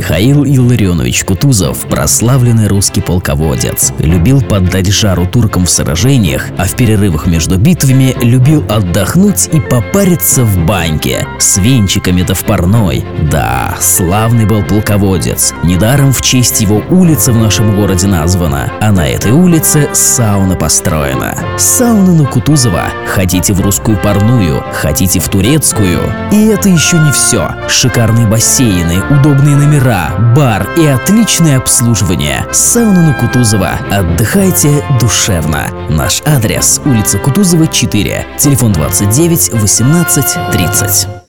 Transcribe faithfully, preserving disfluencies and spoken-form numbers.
Михаил Илларионович Кутузов – прославленный русский полководец. Любил поддать жару туркам в сражениях, а в перерывах между битвами любил отдохнуть и попариться в баньке. С венчиками-то в парной. Да, славный был полководец. Недаром в честь его улица в нашем городе названа, а на этой улице сауна построена. Сауна на Кутузова. Хотите в русскую парную, хотите в турецкую. И это еще не все. Шикарные бассейны, удобные номера, бар и отличное обслуживание. Сауна на Кутузова. Отдыхайте душевно. Наш адрес: улица Кутузова, четыре, телефон двадцать девять восемнадцать тридцать.